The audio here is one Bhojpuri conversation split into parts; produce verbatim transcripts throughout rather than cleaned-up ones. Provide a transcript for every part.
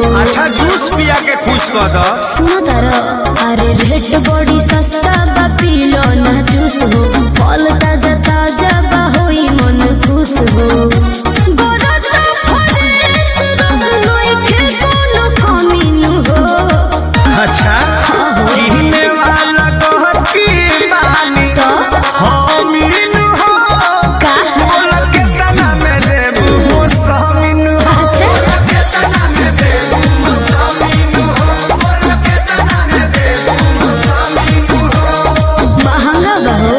अच्छा जूस पिया के खुश कर दो। सुनो तारा अरे रेट बड़ी सस्ता बा पीलो ना जूस हो फल ताजा ताजा बा होई मन खुश हो गोरता फरेस रस नोई के कोनो कमी न हो। अच्छा किने वाला कहत की बानी तो हमीन हो का बोल के तना में देबू सामिन हो। अच्छा के तना में देबू सामिन हो बोल के तना में देबू सामिन हो। महंगा बा हो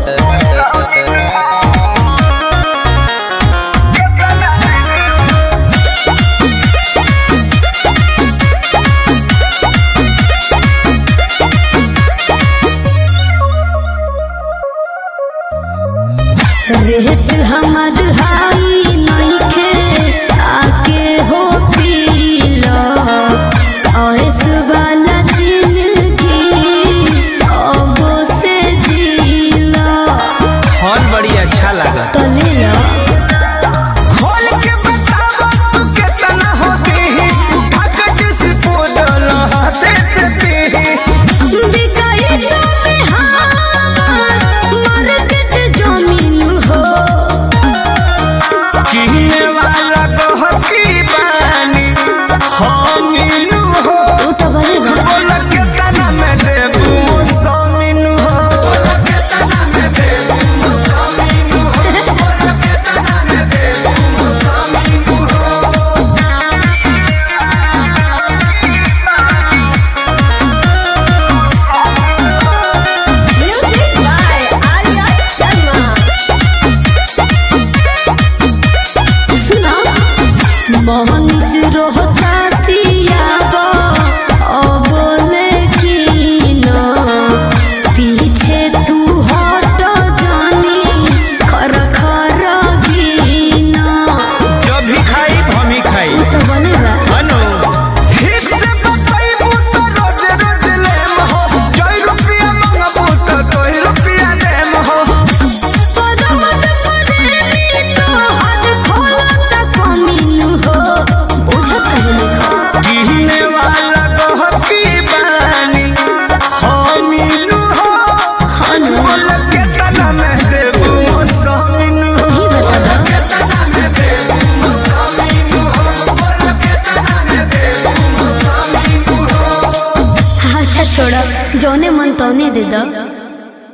रेट हमार हाई नइखे आके हो पीला ऐस वाला जिंदगी अब से जीला फल बड़ी अच्छा लगा। तो ले लो खोल के बताओ तू कितना होती है पैकेट से बोतल हाथे से पी बिकाई तो में हमार मार्केट जमीन हो किने वाला कहत की बानी हमीन हो तू तो बोलेगा बोल के तना में देबू सामिन हो बोल के तना में देबू सामिन हो बोल के तना में देबू सामिन हो। म्यूजिक बाय आर्या शर्मा सुना मोहन से रोहता सियाबो अब लेकी ना पीछे तू हट जानी खर खर गीना जब भी खाई भमी खाई तो बोलेगा अनु ठीक से बताइबू तो रोज रोज लेम हो जय रुपया मंगबू तो कोई रुपया देम हो। पदमत परेली तो हाथ खोलता कमीन हो बुझत कहीं किने वाला कहत की बानी हमीन हो हनु बोल के तना में देबू सामिन हो ही बता दो के तना में देबू सामिन हो बोल के तना में देबू सामिन हो। अच्छा छोड़ा जौने मन तौने दे दो।